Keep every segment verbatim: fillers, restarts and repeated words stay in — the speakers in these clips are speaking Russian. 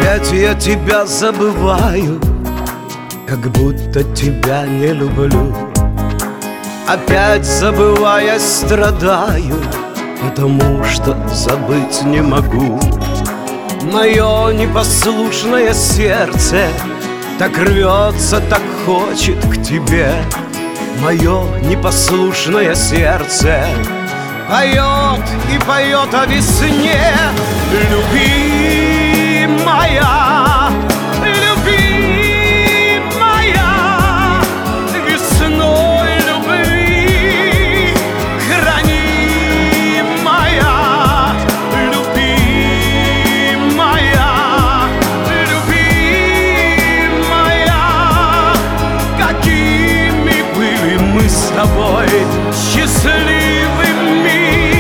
Опять я тебя забываю, как будто тебя не люблю. Опять забывая страдаю, потому что забыть не могу. Мое непослушное сердце так рвется, так хочет к тебе. Мое непослушное сердце поет и поет о весне. Любимая, любимая, весной любви хранимая. Любимая, любимая, какими были мы с тобой счастливыми,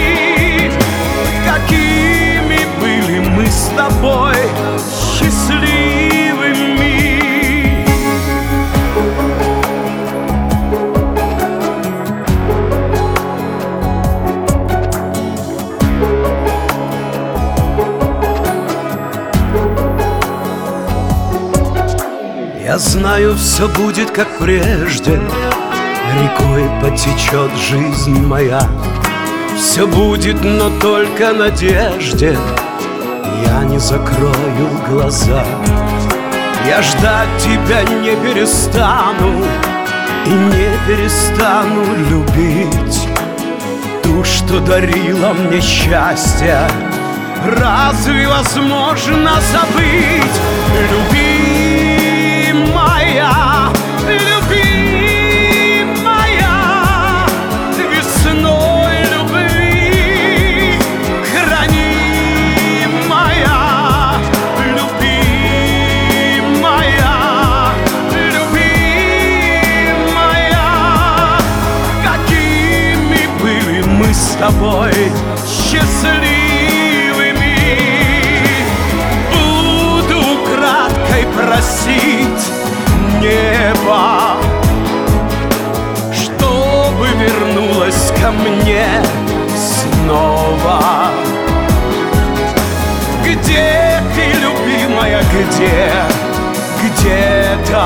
какими были мы с тобой счастливыми. Я знаю, все будет как прежде, рекой потечет жизнь моя. Все будет, но только надежде я не закрою глаза. Я ждать тебя не перестану и не перестану любить ту, что дарила мне счастье. Разве возможно забыть? Любимая, любимая, весной любви хранимая. Любимая, любимая, какими были мы с тобой счастливыми. Буду краткой просить небо, чтобы вернулась ко мне снова. Где ты, любимая, где? Где-то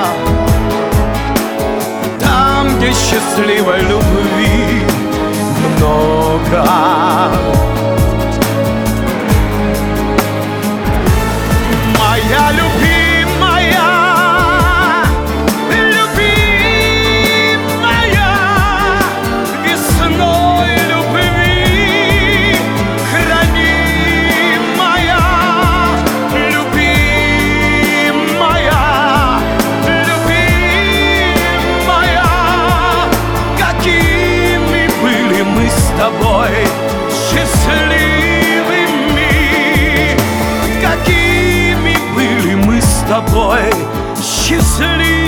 там, где счастливой любви много. Моя любимая, любимая, весной любви хранимая. Любимая, любимая, какими были мы с тобой счастливыми, какими были мы с тобой счастливыми.